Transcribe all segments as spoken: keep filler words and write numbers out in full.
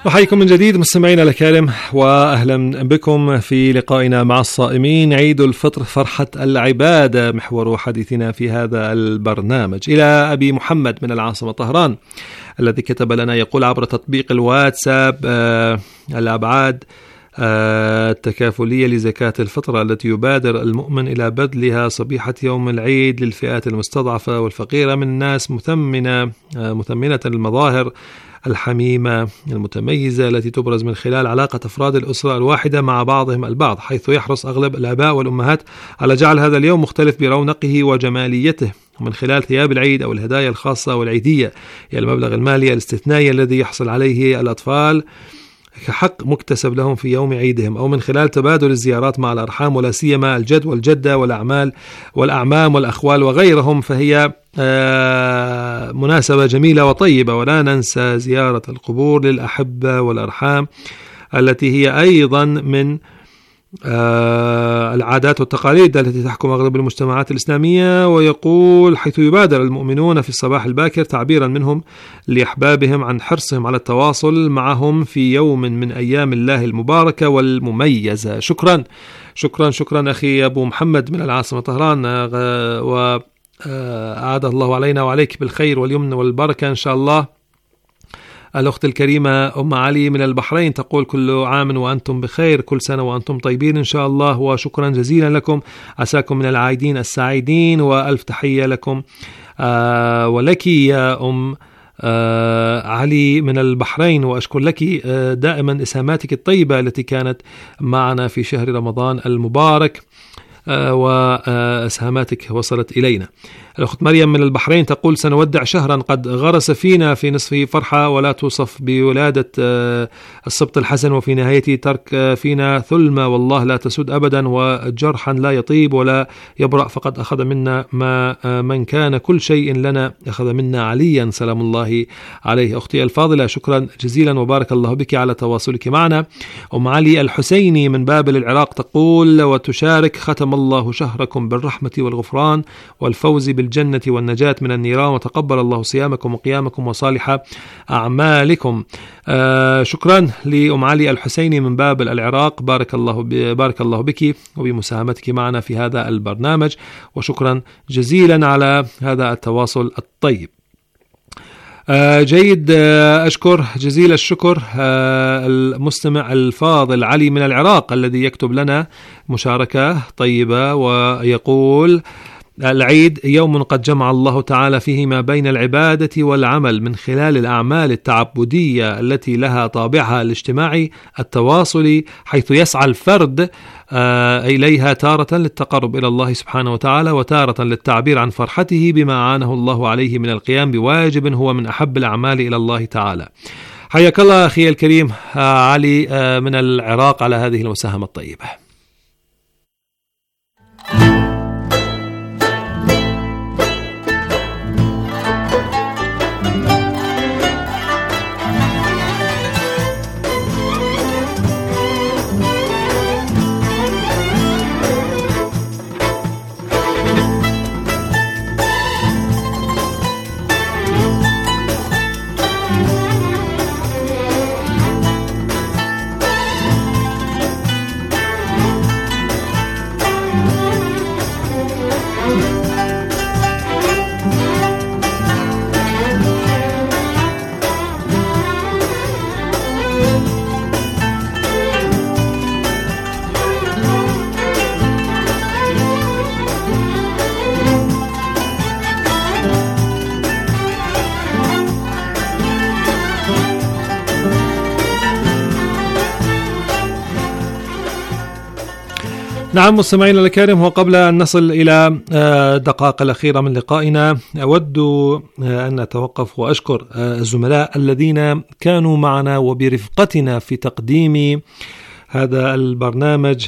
أحييكم من جديد مستمعينا الكرام، وأهلا بكم في لقائنا مع الصائمين. عيد الفطر فرحة العبادة محور حديثنا في هذا البرنامج. إلى أبي محمد من العاصمة طهران الذي كتب لنا، يقول عبر تطبيق الواتساب آه الأبعاد آه التكافلية لزكاة الفطر التي يبادر المؤمن إلى بذلها صبيحة يوم العيد للفئات المستضعفة والفقيرة من الناس، مثمنة آه مثمنة المظاهر الحميمة المتميزة التي تبرز من خلال علاقة أفراد الأسرة الواحدة مع بعضهم البعض، حيث يحرص أغلب الآباء والأمهات على جعل هذا اليوم مختلف برونقه وجماليته من خلال ثياب العيد أو الهدايا الخاصة والعيدية، هي المبلغ المالي الاستثنائي الذي يحصل عليه الأطفال كحق مكتسب لهم في يوم عيدهم، أو من خلال تبادل الزيارات مع الأرحام ولا سيما الجد والجدة والأعمال والأعمام والأخوال وغيرهم، فهي مناسبة جميلة وطيبة. ولا ننسى زيارة القبور للأحبة والأرحام التي هي أيضا من العادات والتقاليد التي تحكم أغلب المجتمعات الإسلامية. ويقول حيث يبادر المؤمنون في الصباح الباكر تعبيرا منهم لأحبابهم عن حرصهم على التواصل معهم في يوم من أيام الله المباركة والمميزة. شكرا شكرا شكرا أخي أبو محمد من العاصمة طهران، و أعاد الله علينا وعليك بالخير واليمن والبركة إن شاء الله. الأخت الكريمة أم علي من البحرين تقول كل عام وأنتم بخير، كل سنة وأنتم طيبين إن شاء الله، وشكرا جزيلا لكم، عساكم من العائدين السعيدين، وألف تحية لكم آه ولك يا أم آه علي من البحرين، وأشكر لك آه دائما إسهاماتك الطيبة التي كانت معنا في شهر رمضان المبارك، آه وإسهاماتك وصلت إلينا. الأخت مريم من البحرين تقول سنودع شهرا قد غرس فينا في نصفه فرحة ولا توصف بولادة السبط الحسن، وفي نهايته ترك فينا ثلمة والله لا تسود أبدا، وجرحا لا يطيب ولا يبرأ، فقد أخذ منا ما من كان كل شيء لنا أخذ منا عليا سلام الله عليه. أختي الفاضلة شكرا جزيلا وبارك الله بك على تواصلك معنا. أم علي الحسيني من بابل العراق تقول وتشارك ختم الله شهركم بالرحمة والغفران والفوز بالجنة والنجاة من النيران، وتقبل الله صيامكم وقيامكم وصالح أعمالكم. آه شكرا لأم علي الحسيني من بابل العراق، بارك الله بارك الله بك وبمساهمتك معنا في هذا البرنامج، وشكرا جزيلا على هذا التواصل الطيب. آه جيد، آه أشكر جزيل الشكر آه المستمع الفاضل علي من العراق الذي يكتب لنا مشاركة طيبة ويقول العيد يوم قد جمع الله تعالى فيه ما بين العبادة والعمل من خلال الأعمال التعبدية التي لها طابعها الاجتماعي التواصلي، حيث يسعى الفرد إليها تارة للتقرب إلى الله سبحانه وتعالى، وتارة للتعبير عن فرحته بما عانه الله عليه من القيام بواجب هو من أحب الأعمال إلى الله تعالى. حياك الله أخي الكريم علي من العراق على هذه المساهمة الطيبة. نعم مستمعينا الكرام، وقبل أن نصل إلى الدقائق الأخيرة من لقائنا أود أن أتوقف وأشكر الزملاء الذين كانوا معنا وبرفقتنا في تقديم هذا البرنامج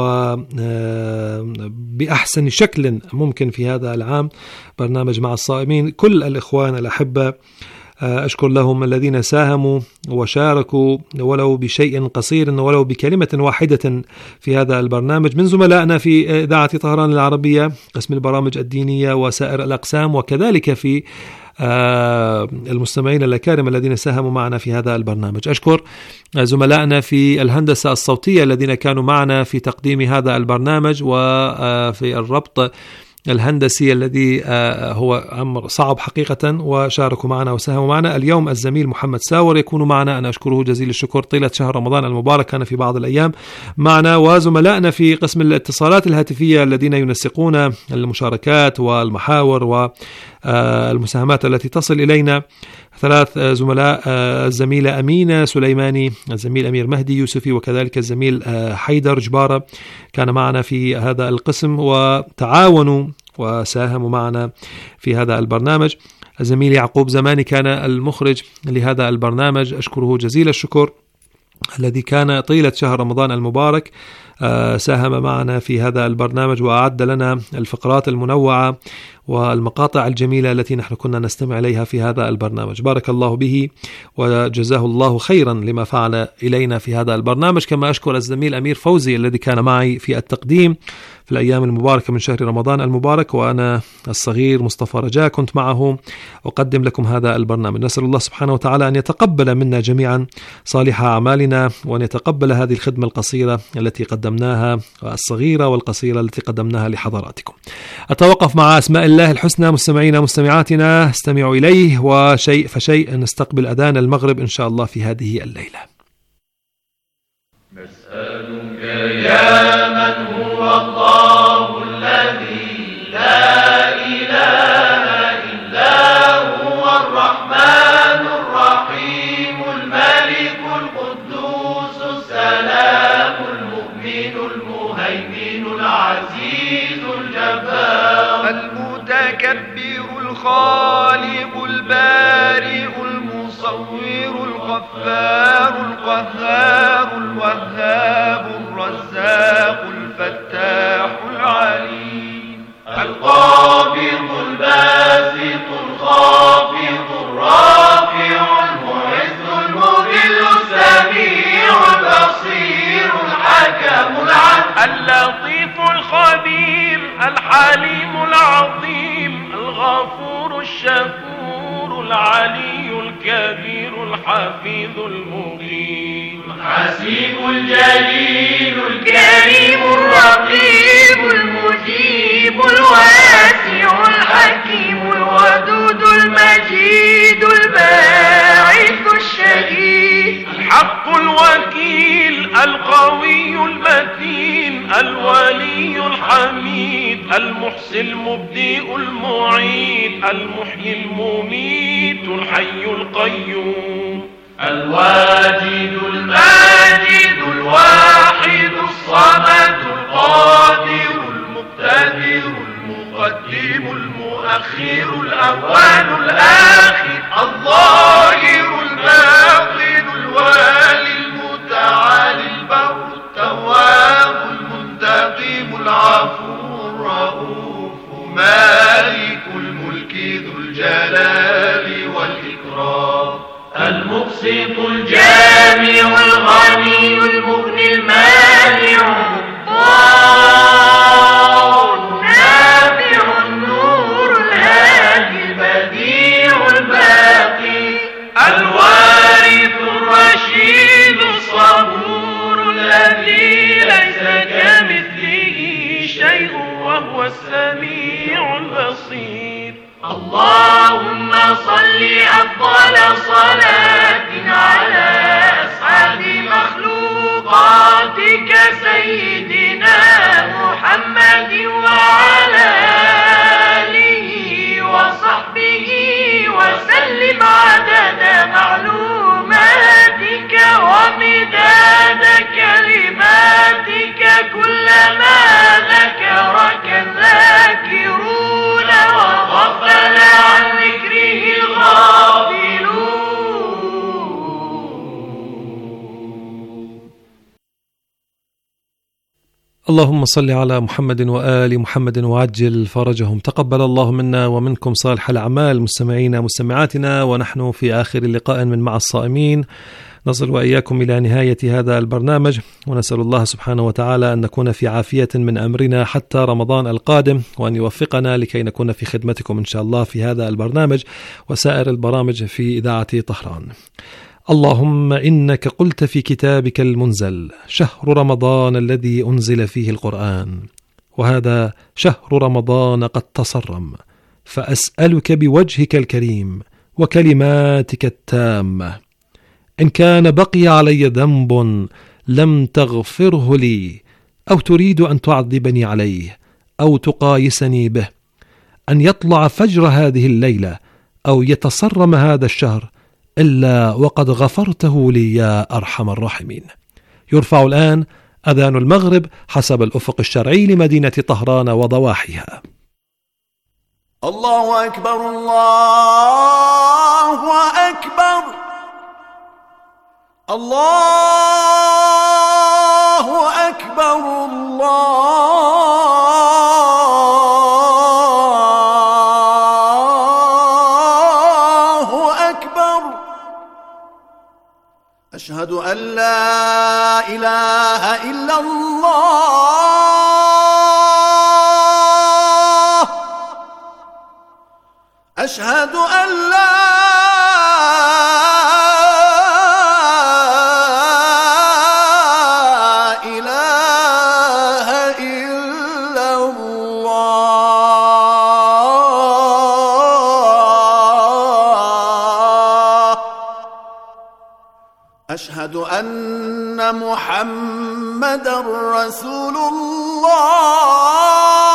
وبأحسن شكل ممكن في هذا العام، برنامج مع الصائمين. كل الإخوان الأحبة أشكر لهم الذين ساهموا وشاركوا ولو بشيء قصير ولو بكلمة واحدة في هذا البرنامج، من زملائنا في إذاعة طهران العربية قسم البرامج الدينية وسائر الأقسام، وكذلك في المستمعين الأكارم الذين ساهموا معنا في هذا البرنامج. أشكر زملائنا في الهندسة الصوتية الذين كانوا معنا في تقديم هذا البرنامج وفي الربط الهندسي الذي هو أمر صعب حقيقة، وشاركوا معنا وساهموا معنا. اليوم الزميل محمد ساور يكون معنا، أنا أشكره جزيل الشكر طيلة شهر رمضان المبارك، كان في بعض الأيام معنا، وزملائنا في قسم الاتصالات الهاتفية الذين ينسقون المشاركات والمحاور والمساهمات التي تصل إلينا. ثلاث زملاء، الزميلة أمينة سليماني، الزميل أمير مهدي يوسفي، وكذلك الزميل حيدر جبارة كان معنا في هذا القسم وتعاونوا وساهموا معنا في هذا البرنامج. الزميل يعقوب زماني كان المخرج لهذا البرنامج، أشكره جزيل الشكر، الذي كان طيلة شهر رمضان المبارك ساهم معنا في هذا البرنامج وأعد لنا الفقرات المنوعة والمقاطع الجميلة التي نحن كنا نستمع إليها في هذا البرنامج. بارك الله به وجزاه الله خيرا لما فعل إلينا في هذا البرنامج. كما أشكر الزميل أمير فوزي الذي كان معي في التقديم في الأيام المباركة من شهر رمضان المبارك، وأنا الصغير مصطفى رجاء كنت معه أقدم لكم هذا البرنامج. نسأل الله سبحانه وتعالى أن يتقبل منا جميعا صالح أعمالنا، وأن يتقبل هذه الخدمة القصيرة التي قدمناها، الصغيرة والقصيرة التي قدمناها لحضراتكم. أتوقف مع أسماء الله الحسنى. مستمعينا مستمعاتنا استمعوا إليه، وشيء فشيء نستقبل أذان المغرب إن شاء الله في هذه الليلة. نسألك يا من هو الله الذي لا إله إلا هو الرحمن الرحيم الملك القدوس السلام المؤمن المهيمن العزيز الجبار المتكبر الخالق البارئ المصور الغفار القهار الوهاب الرزاق الفتاح العليم القابض الباسط الخافض الرافع المعز المذل السميع البصير الحكم العدل اللطيف الخبير الحليم العظيم الغفور الشكور العلي الكبير الحفيظ المقيم الحسيب الجليل الكريم الرقيب المجيب الواسع الحكيم الودود المجيد الباعث الشهيد الحق الوكيل القوي المتين الولي الحميد المحصي المبدئ المعيد المحيي المميت الحي القيوم الواجد الماجد الواحد الصمد القادر المقتدر المقدم المؤخر الأول الآخر الظاهر الباطن الوالي المتعالي البر التواب المنتقم العفو الرؤوف مالك الملك ذو الجلال والإكرام المقسط الجامع الغني المغني المانع النافع النور الهادي البديع الباقي الوارث الرشيد الصبور الذي ليس كمثله شيء وهو السميع البصير. اللهم صل أفضل صلاة على أسعد مخلوقاتك سيدنا محمد وعلى آله وصحبه وسلم عدد معلوماتك ومداد كلماتك كلما ذكرك الذاكرون وغفل عن ذكره الغافلون. اللهم صل على محمد وآل محمد وعجل فرجهم. تقبل الله منا ومنكم صالح الأعمال. مستمعينا مستمعاتنا، ونحن في آخر لقاء من مع الصائمين، نصل وإياكم إلى نهاية هذا البرنامج، ونسأل الله سبحانه وتعالى أن نكون في عافية من أمرنا حتى رمضان القادم، وأن يوفقنا لكي نكون في خدمتكم إن شاء الله في هذا البرنامج وسائر البرامج في إذاعة طهران. اللهم إنك قلت في كتابك المنزل: شهر رمضان الذي أنزل فيه القرآن، وهذا شهر رمضان قد تصرم، فأسألك بوجهك الكريم وكلماتك التامة، إن كان بقي علي ذنب لم تغفره لي، أو تريد أن تعذبني عليه، أو تقايسني به، أن يطلع فجر هذه الليلة أو يتصرم هذا الشهر إلا وقد غفرته لي يا أرحم الراحمين. يرفع الآن أذان المغرب حسب الأفق الشرعي لمدينة طهران وضواحيها. الله أكبر، الله أكبر، الله أكبر، الله أكبر. أشهد أن لا إله إلا الله، أشهد أن لا إله إلا الله، أشهد أن محمدًا رسول الله،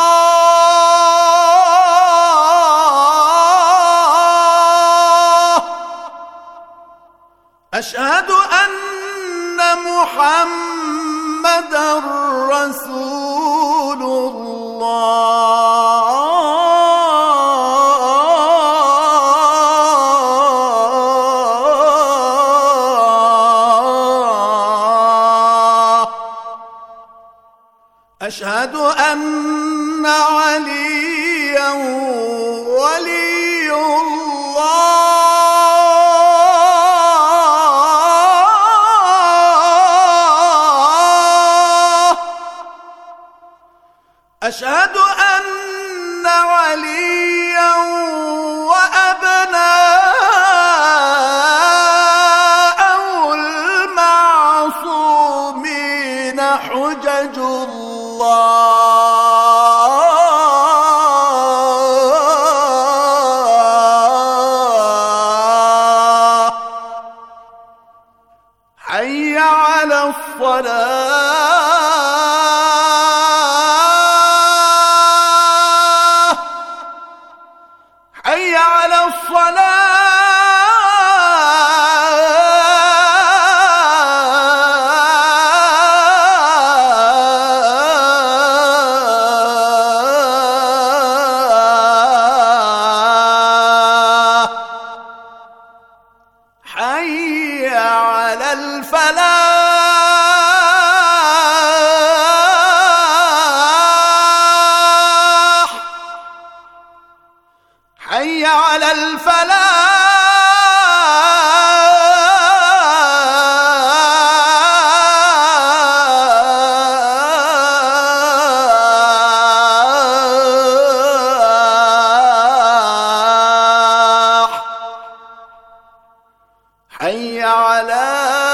أشهد أن محمدًا رسول الله. أشهد أن عليًا ولي الله، أشهد أن عليًا وأبناءه المعصومين حجج الله. حي على الصلاة، حي على الصلاة. حي على الفلاح، حي على الفلاح. حي على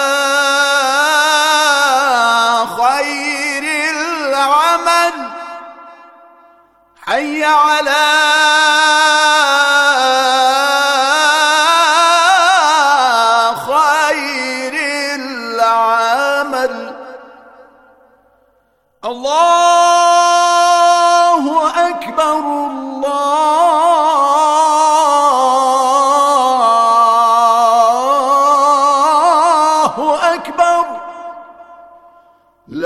خير العمل، حي على خير العمل. الله أكبر، الله أكبر.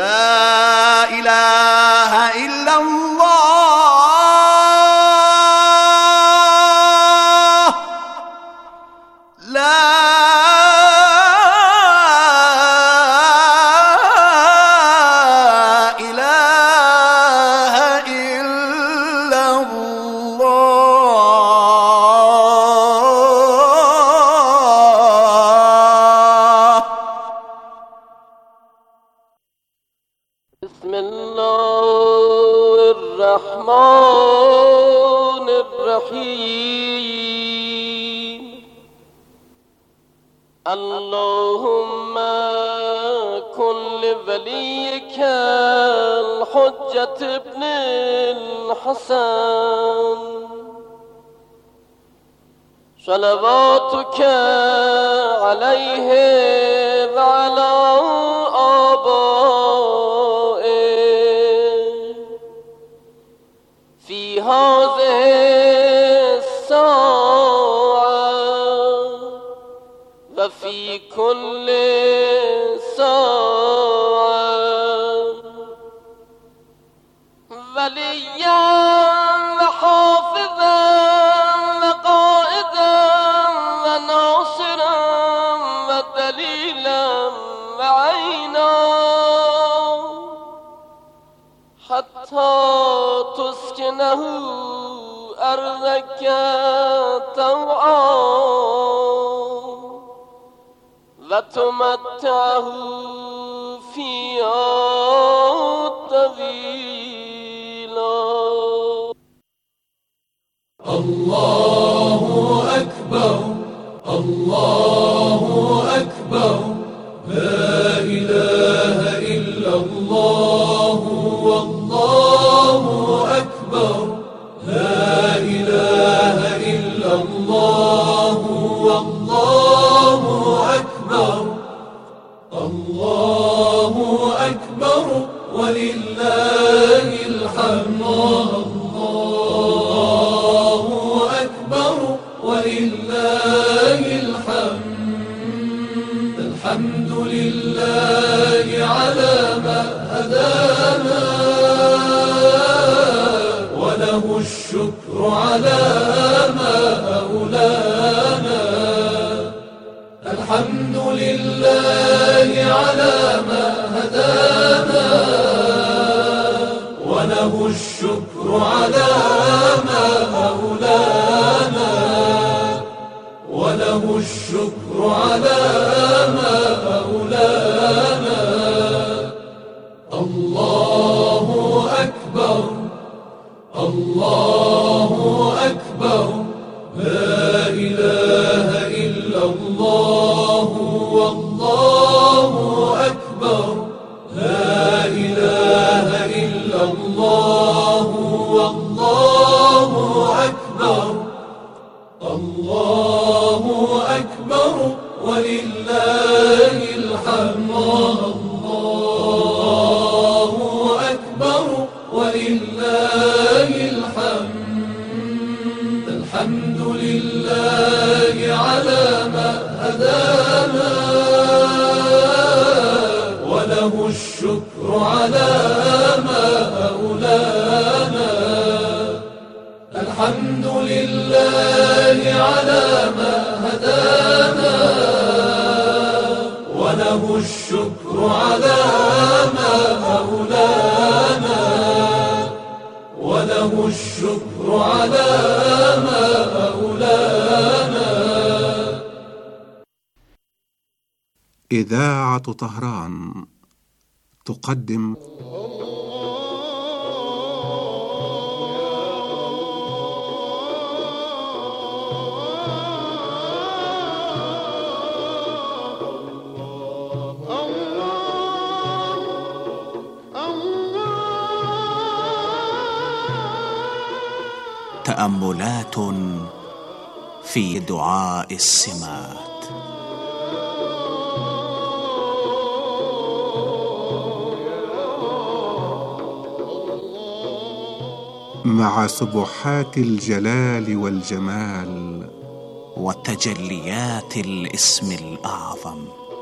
لا إله إلا الله. الرحمن الرحيم. اللهم كن لوليك الحجة ابن الحسن صلواتك عليه وعلى آبائه في هذه الساعة وفي كل ساعة وليا وحافظا وقائدا وناصرا ودليلا وعينا حتى تسكنه أرضك طوعا وتمتعه فيها طويلا. الله أكبر الله أكبر لا إله إلا الله والله أكبر لا إله إلا الله والله أكبر الله أكبر ولله الحمد الله أكبر ولله الحمد الحمد لله على ما هدانا وله الشكر على ما أولانا. الحمد لله على ما هدانا وله الشكر على ما أولانا وله الشكر على ما أولانا. الله أكبر الله أكبر لا إله إلا الله والله أكبر لا إله إلا الله والله أكبر الله أكبر ولله الحمد الله أكبر ولله الحمد الحمد لله على ما هدانا وله الشكر على ما أولانا. الحمد لله على ما هدانا وله الشكر على ما أولانا وله الشكر على ما أولانا. إذاعة طهران تقدم تأملات في دعاء السمات. مع سبحات الجلال والجمال وتجليات الاسم الأعظم.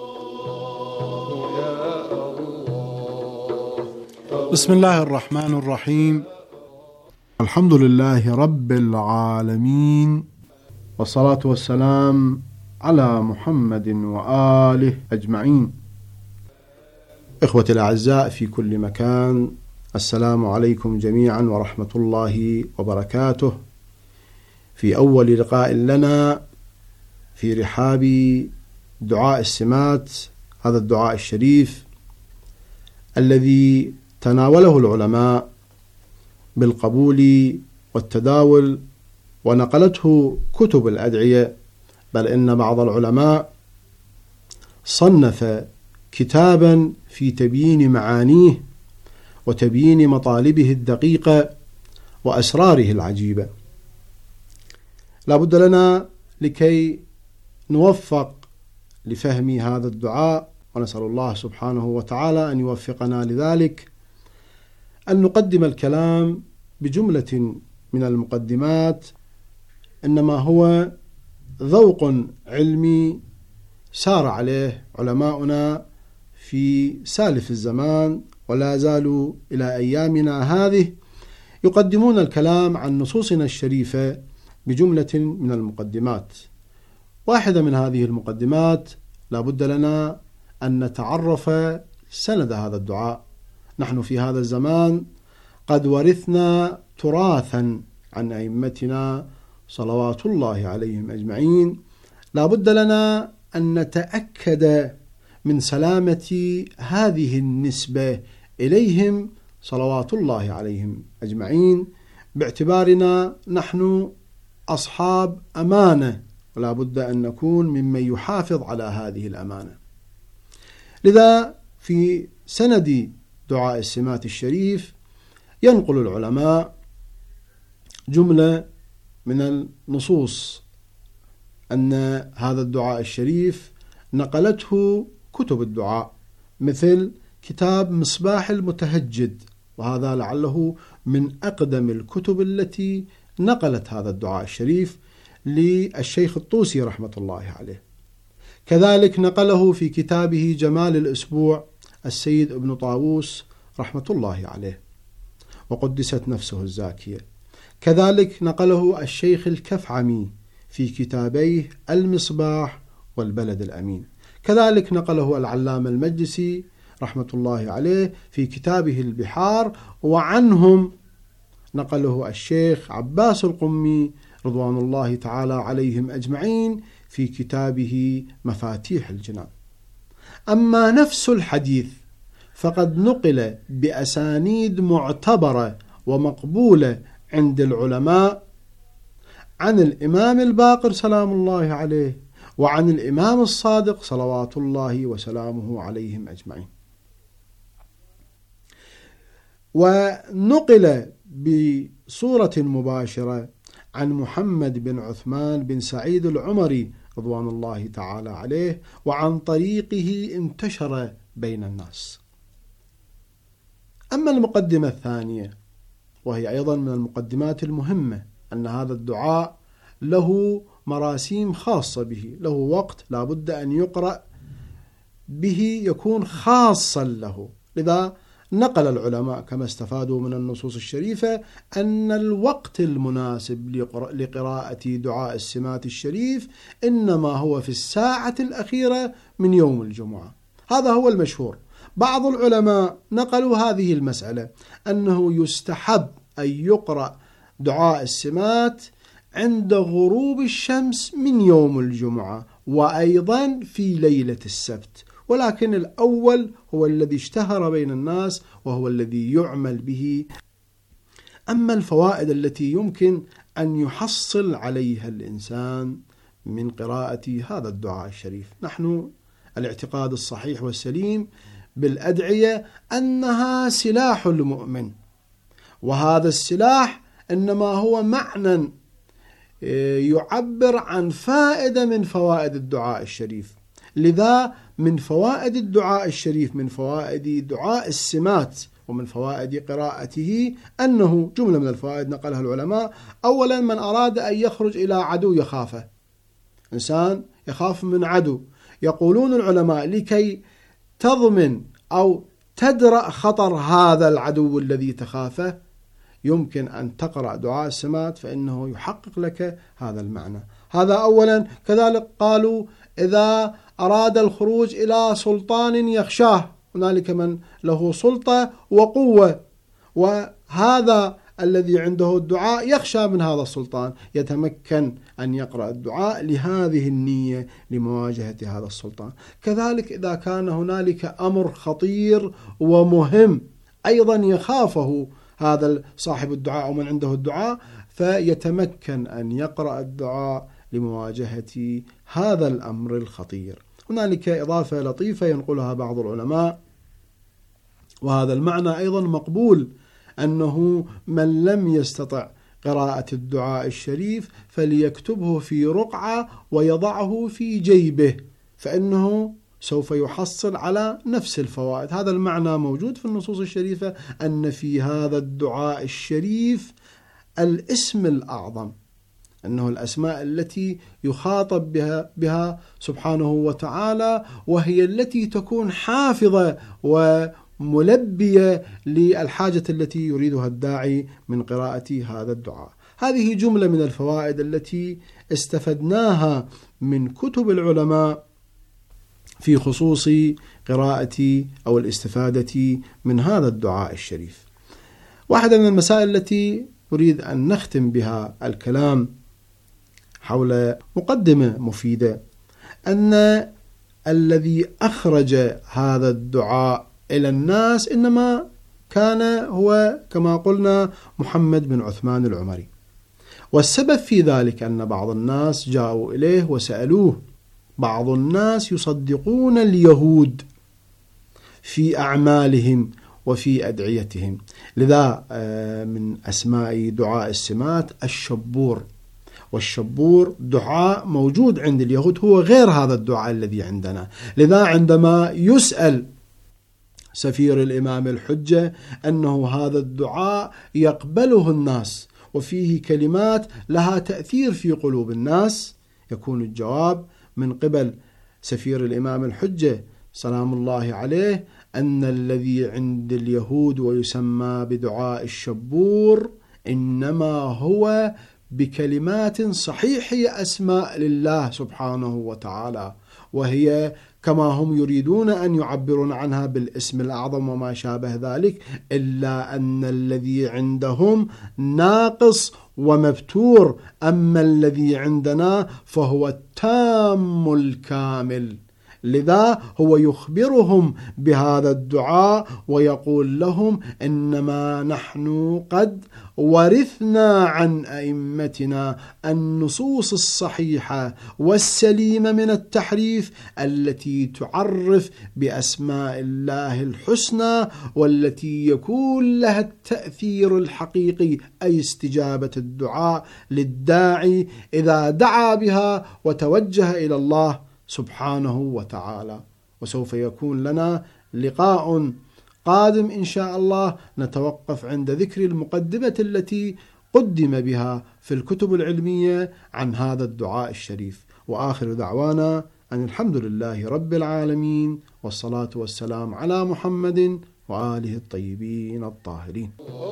بسم الله الرحمن الرحيم. الحمد لله رب العالمين والصلاة والسلام على محمد وآله أجمعين. إخوتي الأعزاء في كل مكان، السلام عليكم جميعا ورحمة الله وبركاته. في أول لقاء لنا في رحاب دعاء السمات، هذا الدعاء الشريف الذي تناوله العلماء بالقبول والتداول، ونقلته كتب الأدعية، بل إن بعض العلماء صنف كتابا في تبيين معانيه وتبيين مطالبه الدقيقة وأسراره العجيبة. لا بد لنا لكي نوفق لفهم هذا الدعاء، ونسأل الله سبحانه وتعالى أن يوفقنا لذلك، أن نقدم الكلام بجملة من المقدمات، إنما هو ذوق علمي سار عليه علماؤنا في سالف الزمان ولا زالوا إلى أيامنا هذه يقدمون الكلام عن نصوصنا الشريفة بجملة من المقدمات. واحدة من هذه المقدمات لا بد لنا أن نتعرف سند هذا الدعاء. نحن في هذا الزمان قد ورثنا تراثا عن أئمتنا صلوات الله عليهم أجمعين، لا بد لنا أن نتأكد من سلامة هذه النسبة إليهم صلوات الله عليهم أجمعين، باعتبارنا نحن أصحاب أمانة، ولا بد أن نكون ممن يحافظ على هذه الأمانة. لذا في سند دعاء السمات الشريف ينقل العلماء جملة من النصوص أن هذا الدعاء الشريف نقلته كتب الدعاء، مثل كتاب مصباح المتهجد، وهذا لعله من أقدم الكتب التي نقلت هذا الدعاء الشريف للشيخ الطوسي رحمة الله عليه. كذلك نقله في كتابه جمال الأسبوع السيد ابن طاووس رحمة الله عليه وقدست نفسه الزاكية. كذلك نقله الشيخ الكفعمي في كتابيه المصباح والبلد الأمين. كذلك نقله العلامة المجلسي رحمة الله عليه في كتابه البحار، وعنهم نقله الشيخ عباس القمي رضوان الله تعالى عليهم أجمعين في كتابه مفاتيح الجنان. أما نفس الحديث فقد نقل بأسانيد معتبرة ومقبولة عند العلماء عن الإمام الباقر سلام الله عليه وعن الإمام الصادق صلوات الله وسلامه عليهم أجمعين، ونقل بصورة مباشرة عن محمد بن عثمان بن سعيد العمري رضوان الله تعالى عليه، وعن طريقه انتشر بين الناس. أما المقدمة الثانية وهي أيضا من المقدمات المهمة، أن هذا الدعاء له مراسيم خاصة به، له وقت لا بد أن يقرأ به يكون خاصا له. لذا نقل العلماء كما استفادوا من النصوص الشريفة أن الوقت المناسب لقراءة دعاء السمات الشريف إنما هو في الساعة الأخيرة من يوم الجمعة. هذا هو المشهور. بعض العلماء نقلوا هذه المسألة أنه يستحب أن يقرأ دعاء السمات عند غروب الشمس من يوم الجمعة، وأيضا في ليلة السبت، ولكن الأول هو الذي اشتهر بين الناس وهو الذي يعمل به. أما الفوائد التي يمكن أن يحصل عليها الإنسان من قراءة هذا الدعاء الشريف، نحن الاعتقاد الصحيح والسليم بالأدعية أنها سلاح المؤمن، وهذا السلاح إنما هو معنى يعبر عن فائدة من فوائد الدعاء الشريف. لذا من فوائد الدعاء الشريف، من فوائد دعاء السمات ومن فوائد قراءته أنه جملة من الفوائد نقلها العلماء. أولا، من أراد أن يخرج إلى عدو يخافه، إنسان يخاف من عدو، يقولون العلماء لكي تضمن أو تدرأ خطر هذا العدو الذي تخافه يمكن أن تقرأ دعاء السمات فإنه يحقق لك هذا المعنى. هذا أولا. كذلك قالوا إذا أراد الخروج إلى سلطان يخشاه، هنالك من له سلطة وقوة، وهذا الذي عنده الدعاء يخشى من هذا السلطان، يتمكن أن يقرأ الدعاء لهذه النية لمواجهة هذا السلطان. كذلك إذا كان هنالك أمر خطير ومهم أيضا يخافه هذا صاحب الدعاء أو من عنده الدعاء، فيتمكن أن يقرأ الدعاء لمواجهة هذا الأمر الخطير. هنالك إضافة لطيفة ينقلها بعض العلماء، وهذا المعنى أيضا مقبول، أنه من لم يستطع قراءة الدعاء الشريف فليكتبه في رقعة ويضعه في جيبه، فإنه سوف يحصل على نفس الفوائد. هذا المعنى موجود في النصوص الشريفة، أن في هذا الدعاء الشريف الاسم الأعظم، أنه الأسماء التي يخاطب بها, بها سبحانه وتعالى، وهي التي تكون حافظة وملبية للحاجة التي يريدها الداعي من قراءة هذا الدعاء. هذه جملة من الفوائد التي استفدناها من كتب العلماء في خصوص قراءة أو الاستفادة من هذا الدعاء الشريف. واحدة من المسائل التي أريد أن نختم بها الكلام حول مقدمة مفيدة، أن الذي أخرج هذا الدعاء إلى الناس إنما كان هو كما قلنا محمد بن عثمان العمري، والسبب في ذلك أن بعض الناس جاءوا إليه وسألوه. بعض الناس يصدقون اليهود في أعمالهم وفي أدعيتهم، لذا من أسماء دعاء السمات الشبور، والشبور دعاء موجود عند اليهود هو غير هذا الدعاء الذي عندنا. لذا عندما يسأل سفير الإمام الحجة أنه هذا الدعاء يقبله الناس وفيه كلمات لها تأثير في قلوب الناس، يكون الجواب من قبل سفير الإمام الحجة سلام الله عليه أن الذي عند اليهود ويسمى بدعاء الشبور إنما هو بكلمات صحيح هي أسماء لله سبحانه وتعالى، وهي كما هم يريدون أن يعبرون عنها بالاسم الأعظم وما شابه ذلك، إلا أن الذي عندهم ناقص ومبتور، أما الذي عندنا فهو التام الكامل. لذا هو يخبرهم بهذا الدعاء ويقول لهم إنما نحن قد ورثنا عن أئمتنا النصوص الصحيحة والسليمة من التحريف التي تعرف بأسماء الله الحسنى، والتي يكون لها التأثير الحقيقي أي استجابة الدعاء للداعي إذا دعا بها وتوجه إلى الله سبحانه وتعالى. وسوف يكون لنا لقاء قادم إن شاء الله نتوقف عند ذكر المقدمة التي قدم بها في الكتب العلمية عن هذا الدعاء الشريف. وآخر دعوانا أن الحمد لله رب العالمين، والصلاة والسلام على محمد وآله الطيبين الطاهرين.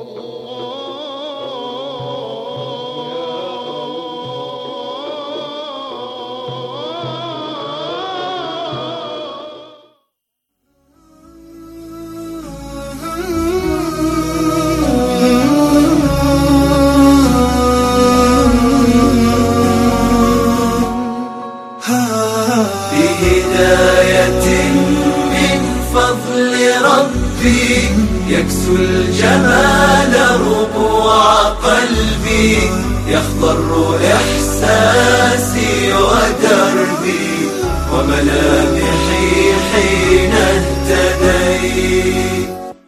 يكسو الجمال ربوع قلبي، يخضر إحساسي ودربي وملامحي حين اهتديت.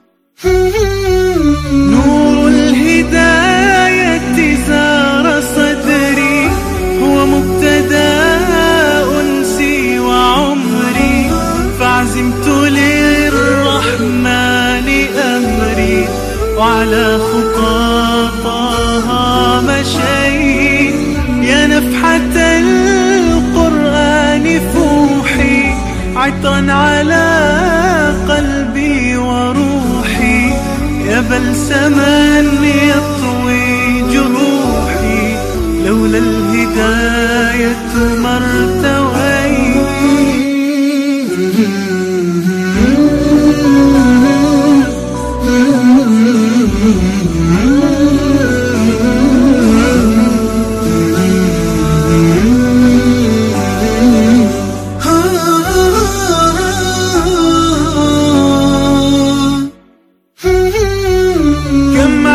نور الهداية زار صدري، هو مبتدأ أنسي وعمري، فعزمت للرحمن أمري وعلى خطاطها مشيت. يا نفحة القرآن فوحي، عطرا على قلبي وروحي، يا بلسما يطوي جروحي، لولا الهداية ما ارتويت. كم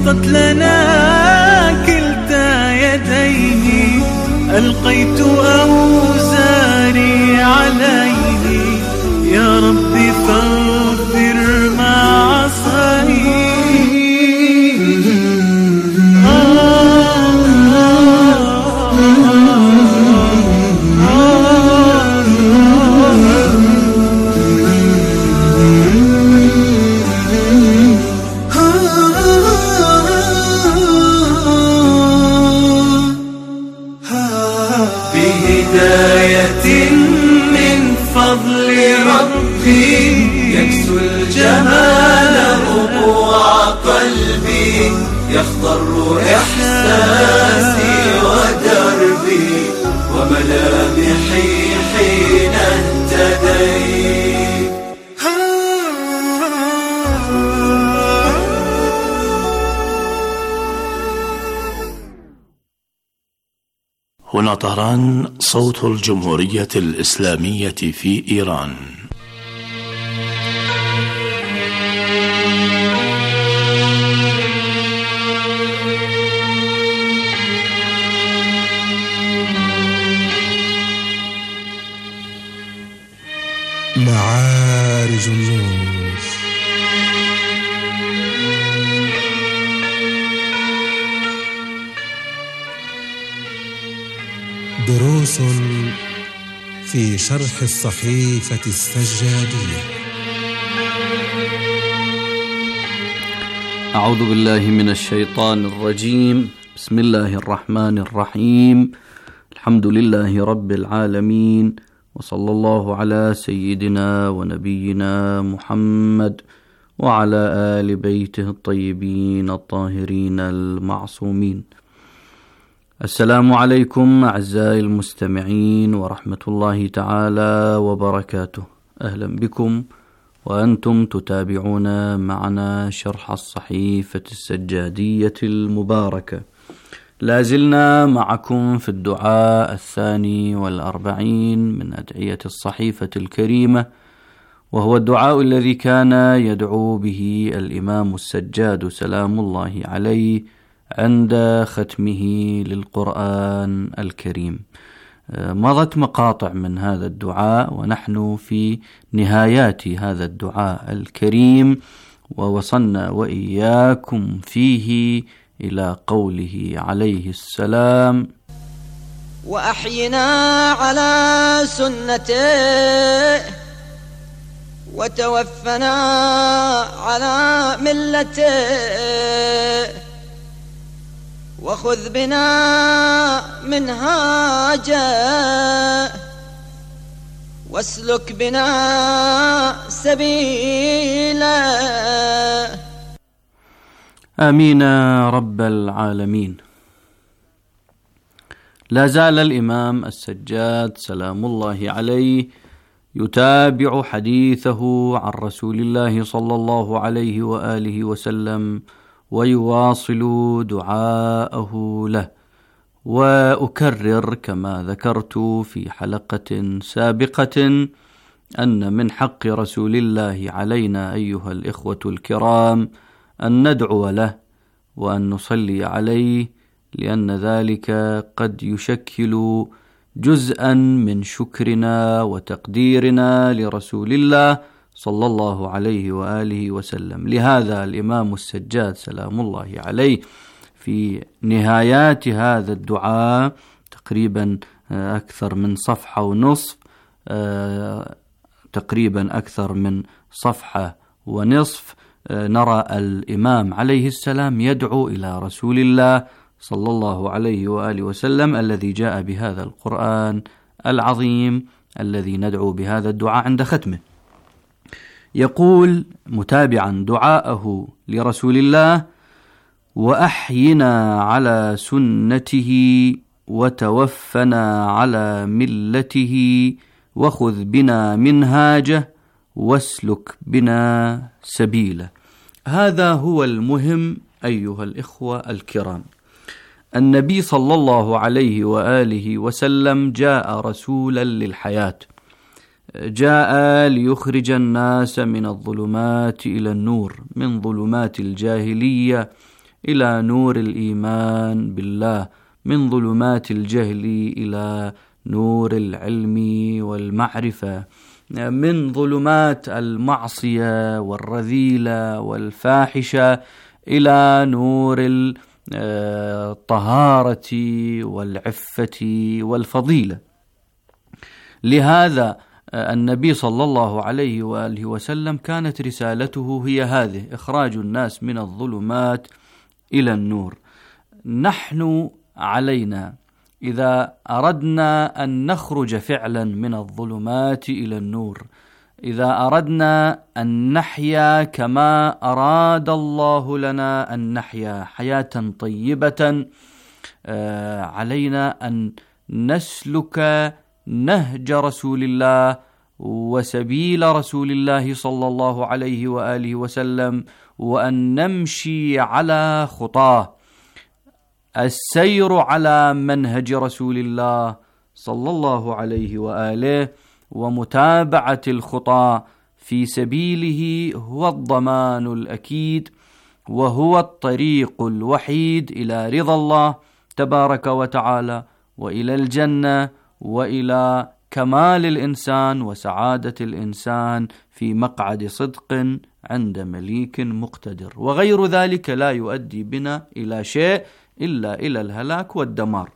بسطت لنا كلتا يديه، ألقيت أوزاري عليه، يا ربي فاغفر ما عصاني. بهداية من فضل ربي يكسو الجمال ربوع قلبي، يخضر إحساسي ودربي وملامحي حين اهتديت. هنا طهران، صوت الجمهورية الإسلامية في إيران. معارج النور. دروس في شرح الصحيفة السجادية. أعوذ بالله من الشيطان الرجيم. بسم الله الرحمن الرحيم. الحمد لله رب العالمين، وصلى الله على سيدنا ونبينا محمد وعلى آل بيته الطيبين الطاهرين المعصومين. السلام عليكم أعزائي المستمعين ورحمة الله تعالى وبركاته. أهلا بكم وأنتم تتابعون معنا شرح الصحيفة السجادية المباركة. لازلنا معكم في الدعاء الثاني والأربعين من أدعية الصحيفة الكريمة، وهو الدعاء الذي كان يدعو به الإمام السجاد سلام الله عليه عند ختمه للقرآن الكريم. مضت مقاطع من هذا الدعاء ونحن في نهايات هذا الدعاء الكريم، ووصلنا وإياكم فيه إلى قوله عليه السلام: وأحينا على سنته وتوفنا على ملته، وخذ بنا منهاجه واسلك بنا سبيله. آمين رب العالمين. لا زال الإمام السجاد سلام الله عليه يتابع حديثه عن رسول الله صلى الله عليه وآله وسلم، ويواصل دعاءه له. وأكرر كما ذكرت في حلقة سابقة أن من حق رسول الله علينا أيها الإخوة الكرام أن ندعو له وأن نصلي عليه، لأن ذلك قد يشكل جزءا من شكرنا وتقديرنا لرسول الله صلى الله عليه وآله وسلم. لهذا الإمام السجاد سلام الله عليه في نهايات هذا الدعاء تقريبا أكثر من صفحة ونصف، تقريبا أكثر من صفحة ونصف، نرى الإمام عليه السلام يدعو إلى رسول الله صلى الله عليه وآله وسلم الذي جاء بهذا القرآن العظيم الذي ندعو بهذا الدعاء عند ختمه. يقول متابعا دعاءه لرسول الله: وأحينا على سنته وتوفنا على ملته، وخذ بنا منهاجه واسلك بنا سبيله. هذا هو المهم أيها الإخوة الكرام. النبي صلى الله عليه وآله وسلم جاء رسولا للحياة، جاء ليخرج الناس من الظلمات إلى النور، من ظلمات الجاهلية إلى نور الإيمان بالله، من ظلمات الجهل إلى نور العلم والمعرفة، من ظلمات المعصية والرذيلة والفاحشة إلى نور الطهارة والعفة والفضيلة. لهذا النبي صلى الله عليه وآله وسلم كانت رسالته هي هذه: إخراج الناس من الظلمات إلى النور. نحن علينا إذا أردنا أن نخرج فعلا من الظلمات إلى النور، إذا أردنا أن نحيا كما أراد الله لنا أن نحيا حياة طيبة، علينا أن نسلك نهج رسول الله وسبيل رسول الله صلى الله عليه وآله وسلم، وأن نمشي على خطاه. السير على منهج رسول الله صلى الله عليه وآله ومتابعة الخطى في سبيله هو الضمان الأكيد، وهو الطريق الوحيد إلى رضا الله تبارك وتعالى، وإلى الجنة، وإلى كمال الإنسان وسعادة الإنسان في مقعد صدق عند مليك مقتدر. وغير ذلك لا يؤدي بنا إلى شيء إلا إلى الهلاك والدمار.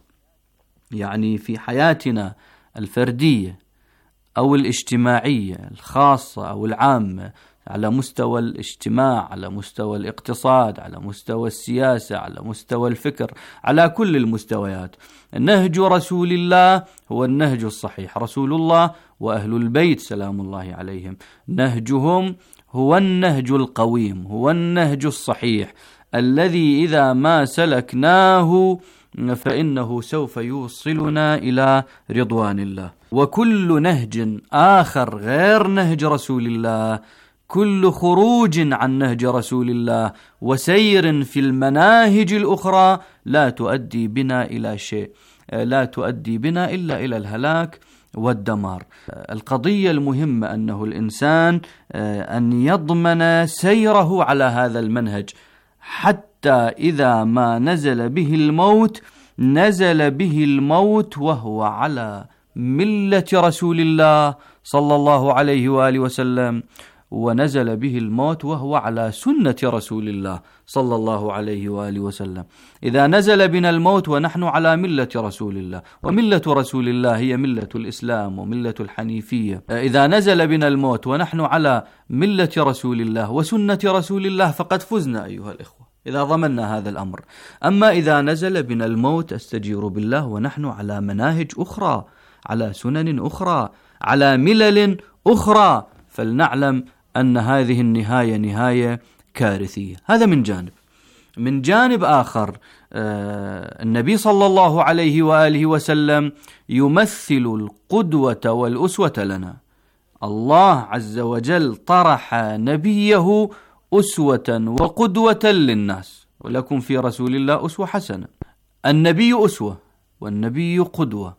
يعني في حياتنا الفردية أو الاجتماعية الخاصة أو العامة، على مستوى الاجتماع، على مستوى الاقتصاد، على مستوى السياسة، على مستوى الفكر، على كل المستويات، نهج رسول الله هو النهج الصحيح. رسول الله وأهل البيت سلام الله عليهم نهجهم هو النهج القويم، هو النهج الصحيح الذي إذا ما سلكناه فإنه سوف يوصلنا إلى رضوان الله. وكل نهج آخر غير نهج رسول الله، كل خروج عن نهج رسول الله وسير في المناهج الأخرى لا تؤدي بنا إلى شيء، لا تؤدي بنا إلا إلى الهلاك والدمار. القضية المهمة أنه الإنسان أن يضمن سيره على هذا المنهج، حتى إذا ما نزل به الموت نزل به الموت وهو على ملة رسول الله صلى الله عليه وآله وسلم، ونزل به الموت وهو على سنة رسول الله صلى الله عليه وآله وسلم. إذا نزل بنا الموت ونحن على ملة رسول الله، وملة رسول الله هي ملة الإسلام وملة الحنيفية، إذا نزل بنا الموت ونحن على ملة رسول الله وسنة رسول الله فقد فزنا أيها الإخوة، إذا ضمننا هذا الأمر. أما إذا نزل بنا الموت أستجير بالله ونحن على مناهج أخرى، على سنن أخرى، على ملل أخرى، فلنعلم أن هذه النهاية نهاية كارثية. هذا من جانب. من جانب آخر آه النبي صلى الله عليه وآله وسلم يمثل القدوة والأسوة لنا. الله عز وجل طرح نبيه أسوة وقدوة للناس، ولكم في رسول الله أسوة حسنة. النبي أسوة والنبي قدوة،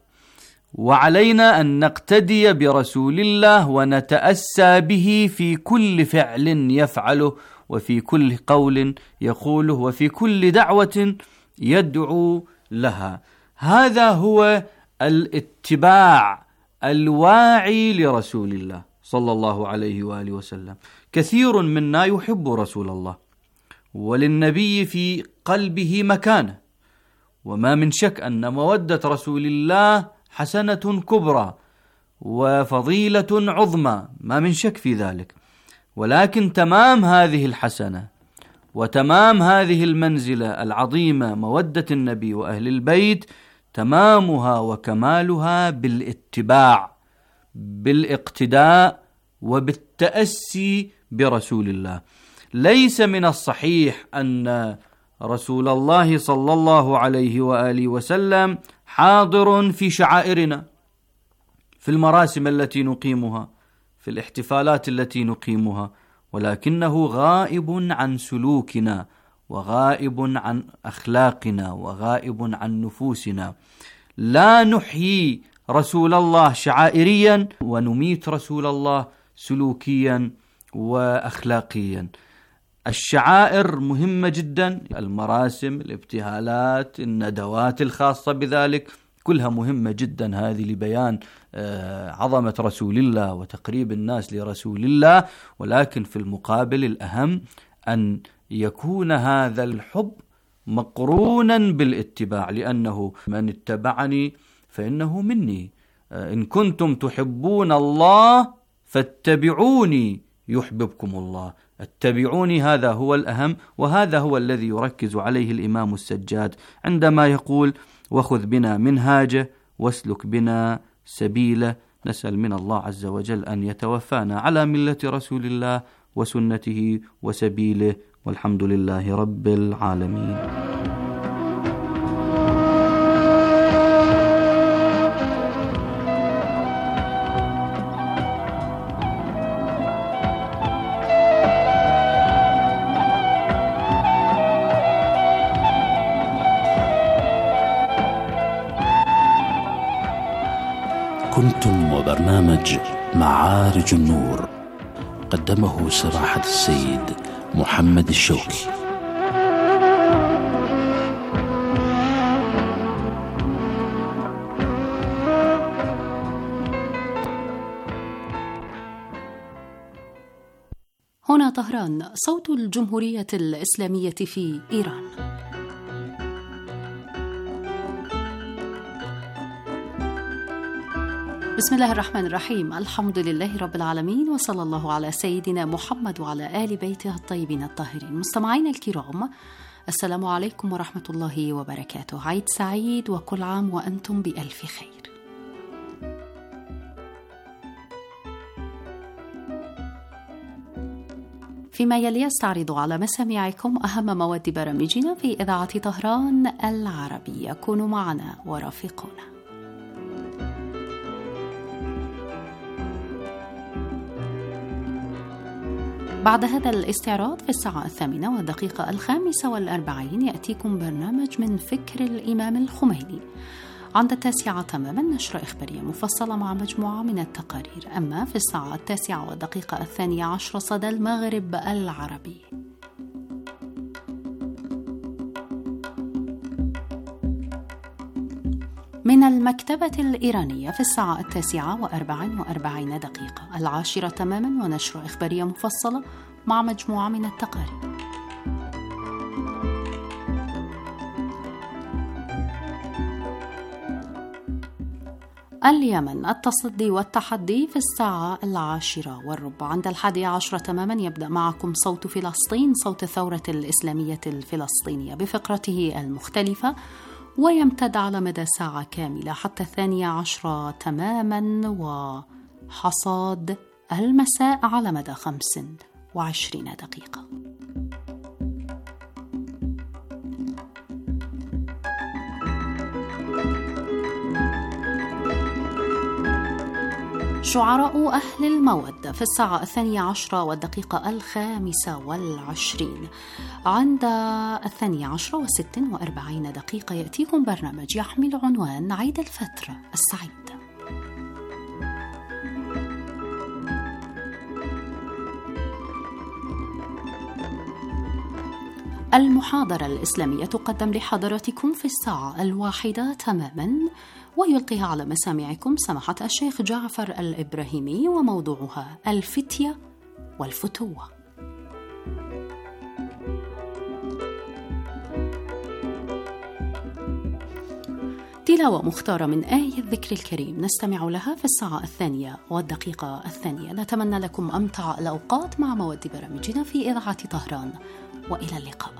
وعلينا أن نقتدي برسول الله ونتأسى به في كل فعل يفعله، وفي كل قول يقوله، وفي كل دعوة يدعو لها. هذا هو الاتباع الواعي لرسول الله صلى الله عليه وآله وسلم. كثير منا يحب رسول الله، وللنبي في قلبه مكانة، وما من شك أن مودة رسول الله حسنة كبرى وفضيلة عظمى، ما من شك في ذلك. ولكن تمام هذه الحسنة وتمام هذه المنزلة العظيمة مودة النبي وأهل البيت، تمامها وكمالها بالاتباع، بالاقتداء وبالتأسي برسول الله. ليس من الصحيح أن رسول الله صلى الله عليه وآله وسلم حاضر في شعائرنا، في المراسم التي نقيمها، في الاحتفالات التي نقيمها، ولكنه غائب عن سلوكنا، وغائب عن أخلاقنا، وغائب عن نفوسنا. لا نحيي رسول الله شعائريا ونميت رسول الله سلوكيا وأخلاقيا. الشعائر مهمة جدا، المراسم، الابتهالات، الندوات الخاصة بذلك كلها مهمة جدا، هذه لبيان عظمة رسول الله وتقريب الناس لرسول الله. ولكن في المقابل الأهم أن يكون هذا الحب مقرونا بالاتباع، لأنه من اتبعني فإنه مني، إن كنتم تحبون الله فاتبعوني يحببكم الله. اتبعوني هذا هو الأهم، وهذا هو الذي يركز عليه الإمام السجاد عندما يقول وخذ بنا منهاجه واسلك بنا سبيله. نسأل من الله عز وجل أن يتوفانا على ملة رسول الله وسنته وسبيله، والحمد لله رب العالمين. كنتم وبرنامج معارج النور، قدمه سراحة السيد محمد الشوكي. هنا طهران، صوت الجمهورية الإسلامية في إيران. بسم الله الرحمن الرحيم، الحمد لله رب العالمين، وصلى الله على سيدنا محمد وعلى آل بيته الطيبين الطاهرين. مستمعينا الكرام، السلام عليكم ورحمة الله وبركاته. عيد سعيد وكل عام وأنتم بألف خير. فيما يلي استعرض على مسامعكم أهم مواد برامجنا في إذاعة طهران العربية. كونوا معنا ورافقونا. بعد هذا الاستعراض في الساعة الثامنة والدقيقة الخامسة والأربعين يأتيكم برنامج من فكر الإمام الخميني. عند التاسعة تماما نشرة إخبارية مفصلة مع مجموعة من التقارير. أما في الساعة التاسعة والدقيقة الثانية عشر صدى المغرب العربي. من المكتبة الإيرانية في الساعة التاسعة وأربع وأربعين دقيقة. العاشرة تماما ونشرة إخبارية مفصلة مع مجموعة من التقارير. اليمن، التصدي والتحدي في الساعة العاشرة والربع. عند الحادية عشرة تماما يبدأ معكم صوت فلسطين، صوت الثورة الإسلامية الفلسطينية بفقرته المختلفة، ويمتد على مدى ساعة كاملة حتى الثانية عشرة تماما، وحصاد المساء على مدى خمس وعشرين دقيقة. شعراء أهل المودة في الساعة الثانية عشرة والدقيقة الخامسة والعشرين. عند الثانية عشرة وست وأربعين دقيقة يأتيكم برنامج يحمل عنوان عيد الفترة السعيد. المحاضرة الإسلامية تقدم لحضراتكم في الساعة الواحدة تماما، ويلقيها على مسامعكم سماحة الشيخ جعفر الإبراهيمي، وموضوعها الفتية والفتوة. تلاوة مختارة من آية الذكر الكريم نستمع لها في الساعة الثانية والدقيقة الثانية. نتمنى لكم أمتع الأوقات مع مواد برامجنا في إذاعة طهران، وإلى اللقاء.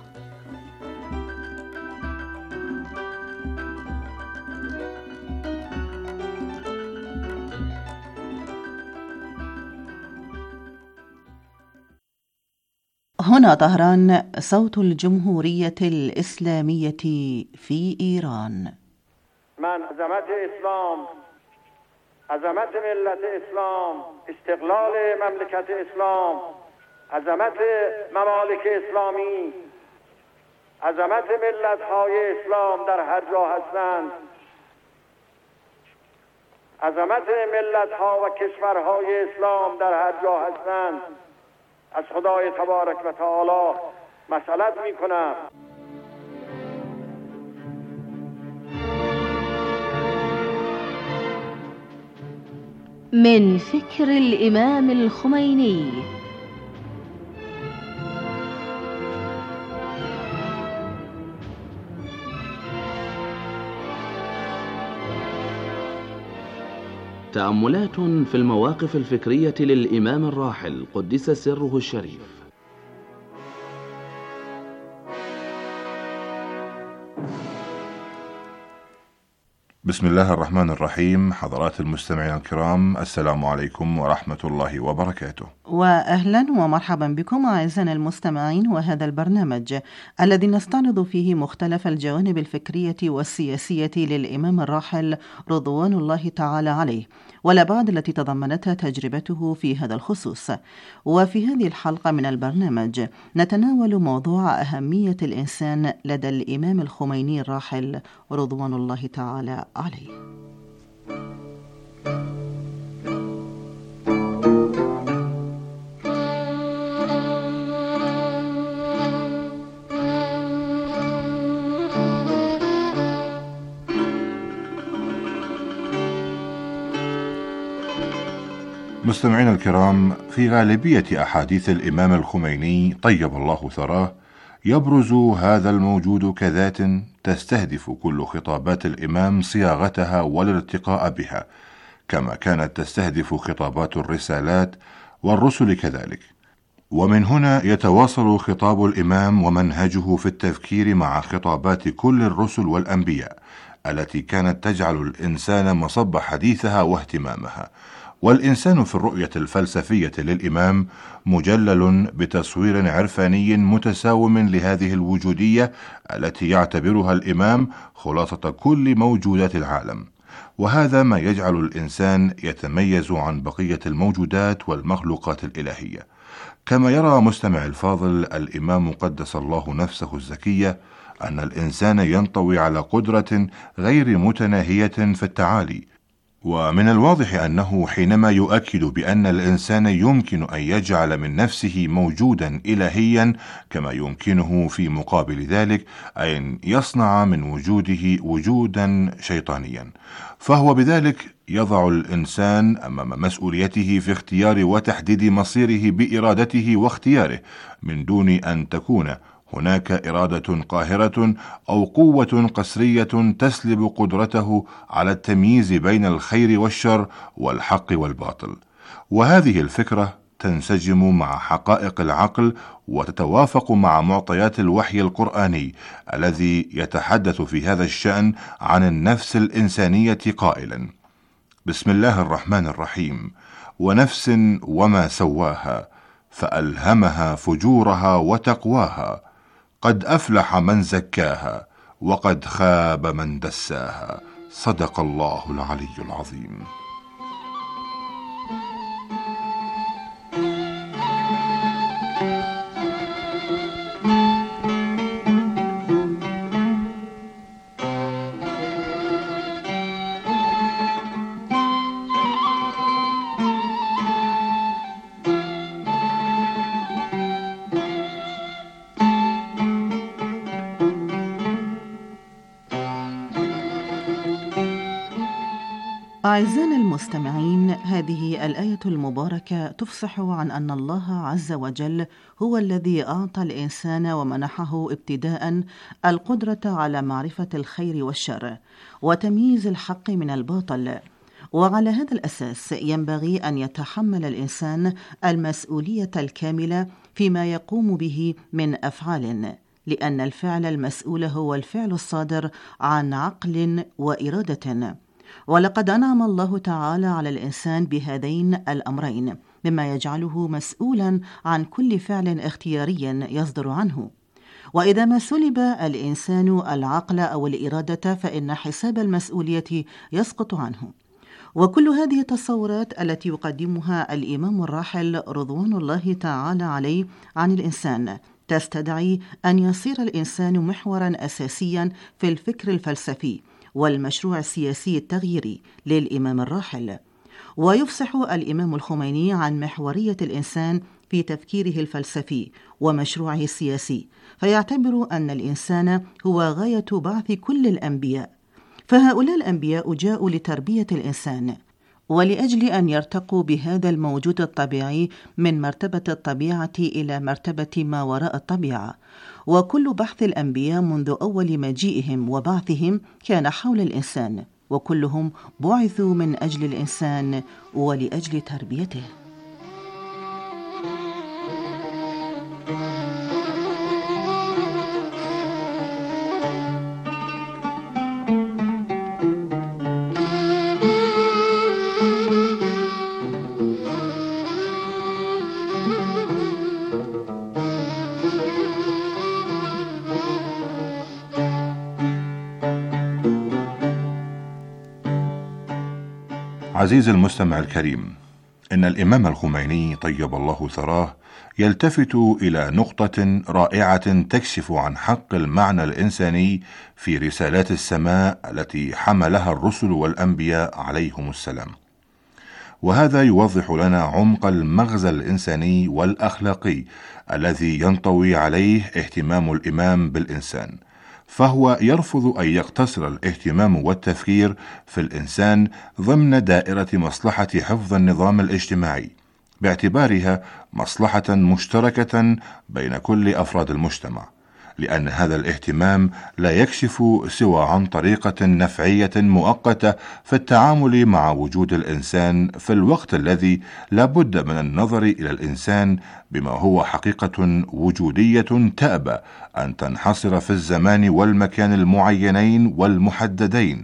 هنا طهران، صوت الجمهورية الإسلامية في إيران. من عظمت اسلام، عظمت ملت اسلام، استقلال مملکت اسلام، عظمت ممالک اسلامی، عظمت ملت‌های اسلام در هر جا هستند، عظمت ملت‌ها و کشورهای اسلام در هر جا هستند، از خدای تبارک و تعالی مسئلت می کنم. من فكر الإمام الخميني. تأملات في المواقف الفكرية للإمام الراحل قدس سره الشريف. بسم الله الرحمن الرحيم. حضرات المستمعين الكرام، السلام عليكم ورحمة الله وبركاته. وأهلا ومرحبا بكم أعزائنا المستمعين، وهذا البرنامج الذي نستعرض فيه مختلف الجوانب الفكرية والسياسية للإمام الراحل رضوان الله تعالى عليه، والأبعاد التي تضمنتها تجربته في هذا الخصوص. وفي هذه الحلقة من البرنامج نتناول موضوع أهمية الإنسان لدى الإمام الخميني الراحل رضوان الله تعالى عليه. مستمعينا الكرام، في غالبية أحاديث الإمام الخميني طيب الله ثراه يبرز هذا الموجود كذات تستهدف كل خطابات الإمام صياغتها والارتقاء بها، كما كانت تستهدف خطابات الرسالات والرسل كذلك. ومن هنا يتواصل خطاب الإمام ومنهجه في التفكير مع خطابات كل الرسل والأنبياء التي كانت تجعل الإنسان مصب حديثها واهتمامها. والإنسان في الرؤية الفلسفية للإمام مجلل بتصوير عرفاني متساوم لهذه الوجودية التي يعتبرها الإمام خلاصة كل موجودات العالم، وهذا ما يجعل الإنسان يتميز عن بقية الموجودات والمخلوقات الإلهية. كما يرى مستمع الفاضل الإمام قدس الله نفسه الزكية أن الإنسان ينطوي على قدرة غير متناهية في التعالي، ومن الواضح أنه حينما يؤكد بأن الإنسان يمكن أن يجعل من نفسه موجودا إلهيا، كما يمكنه في مقابل ذلك أن يصنع من وجوده وجودا شيطانيا، فهو بذلك يضع الإنسان أمام مسؤوليته في اختيار وتحديد مصيره بإرادته واختياره، من دون أن تكون هناك إرادة قاهرة أو قوة قسرية تسلب قدرته على التمييز بين الخير والشر والحق والباطل. وهذه الفكرة تنسجم مع حقائق العقل وتتوافق مع معطيات الوحي القرآني الذي يتحدث في هذا الشأن عن النفس الإنسانية قائلا: بسم الله الرحمن الرحيم، ونفس وما سواها فألهمها فجورها وتقواها، قد أفلح من زكاها وقد خاب من دساها. صدق الله العلي العظيم. أعزائنا المستمعين، هذه الآية المباركة تفصح عن أن الله عز وجل هو الذي أعطى الإنسان ومنحه ابتداء القدرة على معرفة الخير والشر وتمييز الحق من الباطل، وعلى هذا الأساس ينبغي أن يتحمل الإنسان المسؤولية الكاملة فيما يقوم به من أفعال، لأن الفعل المسؤول هو الفعل الصادر عن عقل وإرادة. ولقد أنعم الله تعالى على الإنسان بهذين الأمرين، مما يجعله مسؤولا عن كل فعل اختياري يصدر عنه. وإذا ما سلب الإنسان العقل أو الإرادة فإن حساب المسؤولية يسقط عنه. وكل هذه التصورات التي يقدمها الإمام الراحل رضوان الله تعالى عليه عن الإنسان تستدعي أن يصير الإنسان محورا أساسيا في الفكر الفلسفي والمشروع السياسي التغييري للإمام الراحل. ويفصح الإمام الخميني عن محورية الإنسان في تفكيره الفلسفي ومشروعه السياسي، فيعتبر أن الإنسان هو غاية بعث كل الأنبياء. فهؤلاء الأنبياء جاءوا لتربية الإنسان، ولأجل أن يرتقوا بهذا الموجود الطبيعي من مرتبة الطبيعة إلى مرتبة ما وراء الطبيعة. وكل بحث الأنبياء منذ أول مجيئهم وبعثهم كان حول الإنسان، وكلهم بعثوا من أجل الإنسان ولأجل تربيته. عزيزي المستمع الكريم، إن الإمام الخميني طيب الله ثراه يلتفت إلى نقطة رائعة تكشف عن حق المعنى الإنساني في رسالات السماء التي حملها الرسل والأنبياء عليهم السلام، وهذا يوضح لنا عمق المغزى الإنساني والأخلاقي الذي ينطوي عليه اهتمام الإمام بالإنسان. فهو يرفض أن يقتصر الاهتمام والتفكير في الإنسان ضمن دائرة مصلحة حفظ النظام الاجتماعي، باعتبارها مصلحة مشتركة بين كل أفراد المجتمع، لأن هذا الاهتمام لا يكشف سوى عن طريقة نفعية مؤقتة في التعامل مع وجود الإنسان في الوقت الذي لا بد من النظر إلى الإنسان بما هو حقيقة وجودية تأبى أن تنحصر في الزمان والمكان المعينين والمحددين،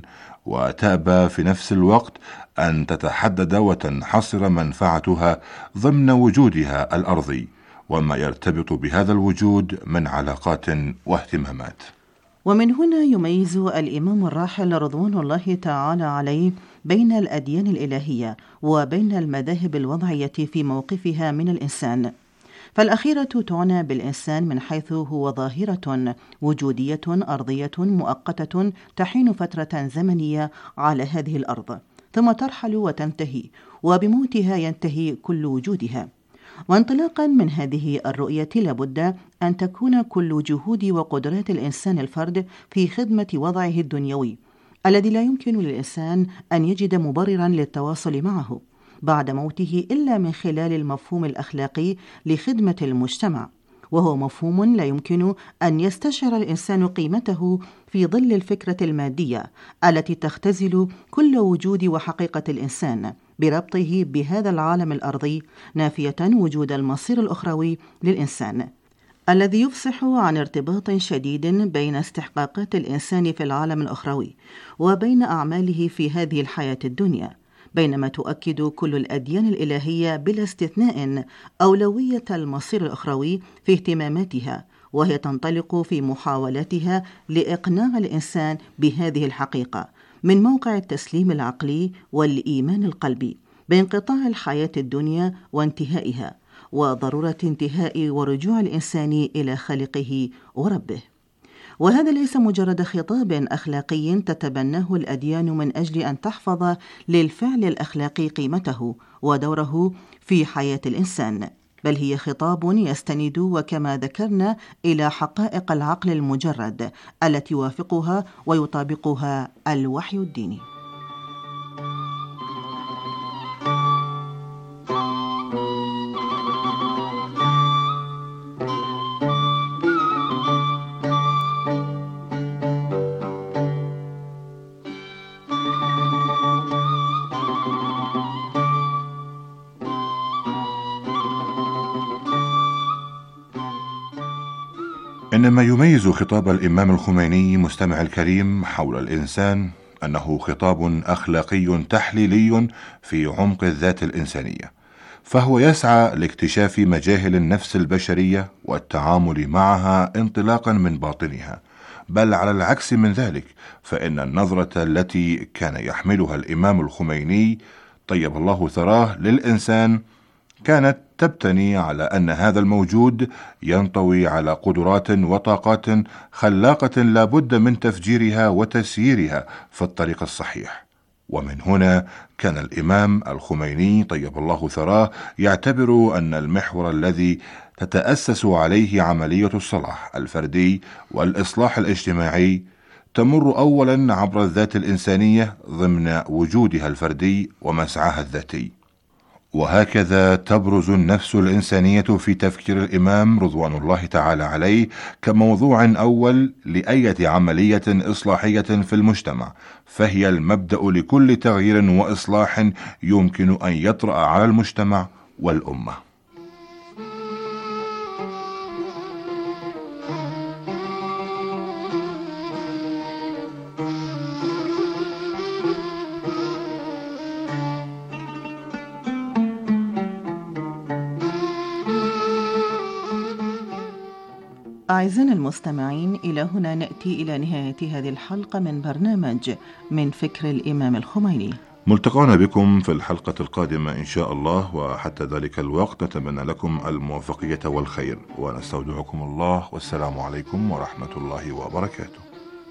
وتأبى في نفس الوقت أن تتحدد وتنحصر منفعتها ضمن وجودها الأرضي وما يرتبط بهذا الوجود من علاقات واهتمامات. ومن هنا يميز الإمام الراحل رضوان الله تعالى عليه بين الأديان الإلهية وبين المذاهب الوضعية في موقفها من الإنسان، فالأخيرة تعنى بالإنسان من حيث هو ظاهرة وجودية أرضية مؤقتة تحين فترة زمنية على هذه الأرض، ثم ترحل وتنتهي، وبموتها ينتهي كل وجودها. وانطلاقا من هذه الرؤية لابد أن تكون كل جهود وقدرات الإنسان الفرد في خدمة وضعه الدنيوي الذي لا يمكن للإنسان أن يجد مبررا للتواصل معه بعد موته إلا من خلال المفهوم الأخلاقي لخدمة المجتمع، وهو مفهوم لا يمكن أن يستشعر الإنسان قيمته في ظل الفكرة المادية التي تختزل كل وجود وحقيقة الإنسان بربطه بهذا العالم الأرضي، نافية وجود المصير الأخروي للإنسان الذي يفصح عن ارتباط شديد بين استحقاقات الإنسان في العالم الأخروي وبين أعماله في هذه الحياة الدنيا، بينما تؤكد كل الأديان الإلهية بلا استثناء أولوية المصير الأخروي في اهتماماتها، وهي تنطلق في محاولاتها لإقناع الإنسان بهذه الحقيقة من موقع التسليم العقلي والإيمان القلبي بانقطاع الحياة الدنيا وانتهائها، وضرورة انتهاء ورجوع الإنسان إلى خالقه وربه. وهذا ليس مجرد خطاب أخلاقي تتبناه الأديان من أجل أن تحفظ للفعل الأخلاقي قيمته ودوره في حياة الإنسان، بل هي خطاب يستند وكما ذكرنا إلى حقائق العقل المجرد التي يوافقها ويطابقها الوحي الديني. إنما يميز خطاب الإمام الخميني مستمع الكريم حول الإنسان أنه خطاب أخلاقي تحليلي في عمق الذات الإنسانية، فهو يسعى لاكتشاف مجاهل النفس البشرية والتعامل معها انطلاقا من باطنها، بل على العكس من ذلك، فإن النظرة التي كان يحملها الإمام الخميني طيب الله ثراه للإنسان كانت تبتني على أن هذا الموجود ينطوي على قدرات وطاقات خلاقة لا بد من تفجيرها وتسييرها في الطريق الصحيح، ومن هنا كان الإمام الخميني طيب الله ثراه يعتبر أن المحور الذي تتأسس عليه عملية الصلاح الفردي والإصلاح الاجتماعي تمر أولا عبر الذات الإنسانية ضمن وجودها الفردي ومسعاها الذاتي، وهكذا تبرز النفس الإنسانية في تفكير الإمام رضوان الله تعالى عليه كموضوع أول لأية عملية إصلاحية في المجتمع، فهي المبدأ لكل تغيير وإصلاح يمكن أن يطرأ على المجتمع والأمة. أعزائنا المستمعين، إلى هنا نأتي إلى نهاية هذه الحلقة من برنامج من فكر الإمام الخميني. ملتقانا بكم في الحلقة القادمة إن شاء الله، وحتى ذلك الوقت نتمنى لكم الموفقية والخير، ونستودعكم الله، والسلام عليكم ورحمة الله وبركاته.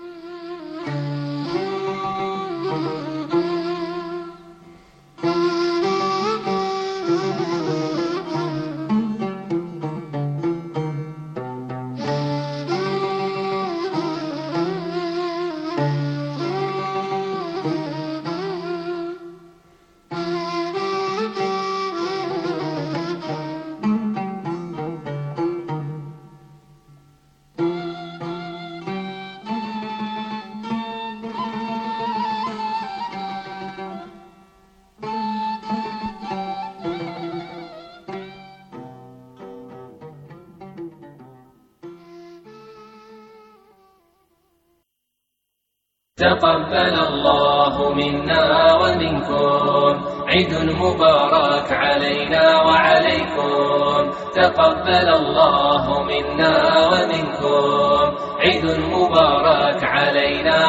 تقبل الله منا ومنكم عيد مبارك علينا وعليكم. تقبل الله منا ومنكم عيد مبارك علينا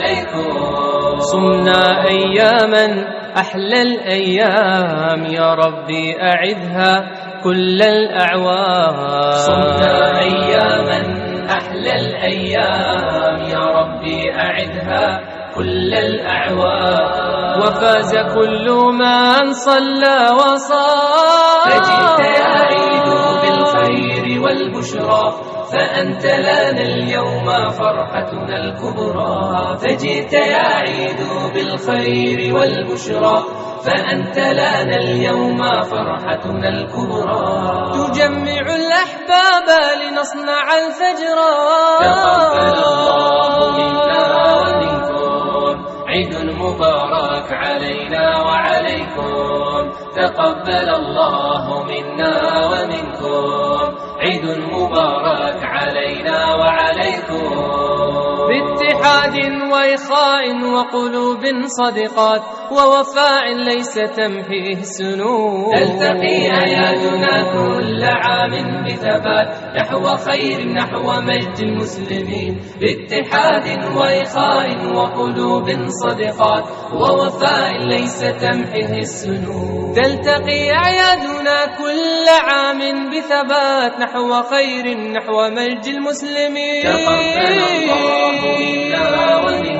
وعليكم. صمنا أياما أحلى الأيام يا ربي أعدها كل الأعوام. صمنا أياما أحلى الأيام يا ربي أعدها كل الأعوام. وفاز كل من صلى وصام. فجئت يا عيد بالخير والبشرى، فأنت لنا اليوم فرحتنا الكبرى. فجئت يا عيد بالخير والبشرى، فأنت لنا اليوم فرحتنا الكبرى. تجمع الأحباب لنصنع الفجر. تقبل الله منا ومنكم عيد مبارك علينا وعليكم. تقبل الله منا ومنكم عيد مبارك علينا وعليكم. باتحاد وإخاء وقلوب صدقات ووفاء ليس تمحيه السنون. تلتقي أيادنا كل عام بثبات نحو خير نحو مجد المسلمين. باتحاد وإخاء وقلوب صدقات ووفاء ليس تمحيه السنون. تلتقي أعيادنا كل عام بثبات نحو خير نحو مجد المسلمين. تقبل الله منا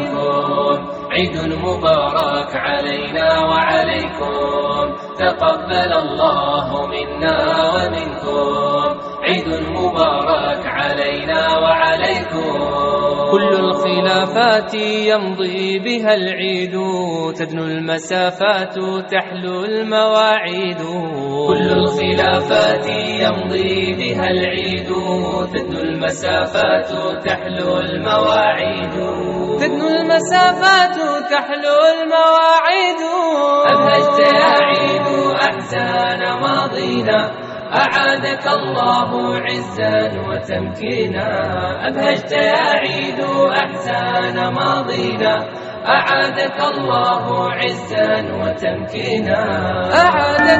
ومنكم عيد مبارك علينا وعليكم. تقبل الله منا ومنكم عيد مبارك علينا وعليكم. كل الخلافات يمضي بها العيد، تدنو المسافات تحلو المواعيد. كل الخلافات يمضي بها العيد، تدنو المسافات تحلو المواعيد. تدنو المسافات تحلو المواعيد. أبهجت يا عيد أحزان ماضينا، أعادك الله عزا وتمكينا. أبهجت يا عيد أحزان ماضينا، أعادك الله عزا وتمكينا. أعادك